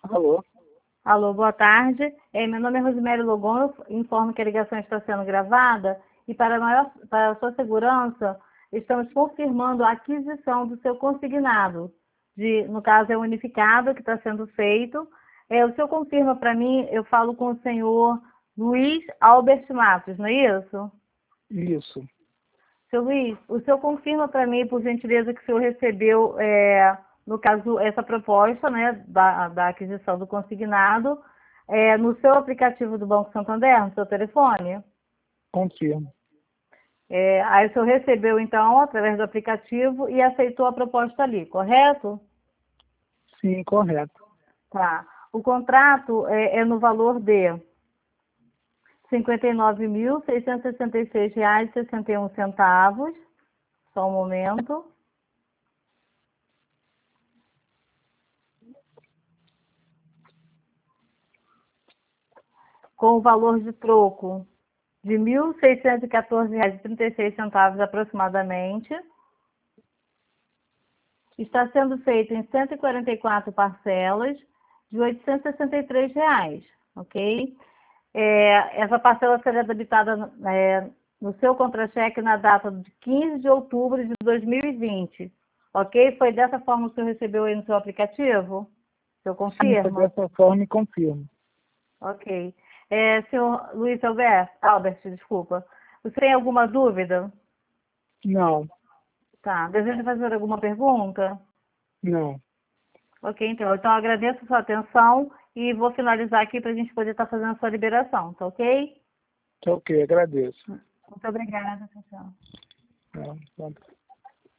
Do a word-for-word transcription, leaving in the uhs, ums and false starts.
Alô? Alô, boa tarde. É, meu nome é Rosemary Logon, eu informo que a ligação está sendo gravada e para, maior, para a sua segurança, estamos confirmando a aquisição do seu consignado. De, no caso, é o unificado que está sendo feito. É, o senhor confirma para mim, eu falo com o senhor Luiz Albert Matos, não é isso? Isso. Seu Luiz, o senhor confirma para mim, por gentileza, que o senhor recebeu, é, no caso, essa proposta, né, da, da aquisição do consignado, é, no seu aplicativo do Banco Santander, no seu telefone? Confirmo. É, aí o senhor recebeu, então, através do aplicativo e aceitou a proposta ali, correto? Sim, correto. Tá. O contrato é, é no valor de cinquenta e nove mil, seiscentos e sessenta e seis reais e sessenta e um centavos. Só um momento. Com o valor de troco de mil seiscentos e quatorze reais e trinta e seis centavos aproximadamente. Está sendo feito em cento e quarenta e quatro parcelas de oitocentos e sessenta e três reais, ok? É, essa parcela será debitada é, no seu contra-cheque na data de quinze de outubro de dois mil e vinte, ok? Foi dessa forma que o senhor recebeu aí no seu aplicativo? O senhor Sim, foi confirma? dessa forma e confirmo. Ok. É, senhor Luiz Albert, Albert, desculpa, você tem alguma dúvida? Não, Tá. Deseja fazer alguma pergunta? não. Ok, então. Então, eu agradeço a sua atenção e vou finalizar aqui para a gente poder estar fazendo a sua liberação, tá ok? Tá ok, agradeço. Muito obrigada, pessoal. Tá, tá.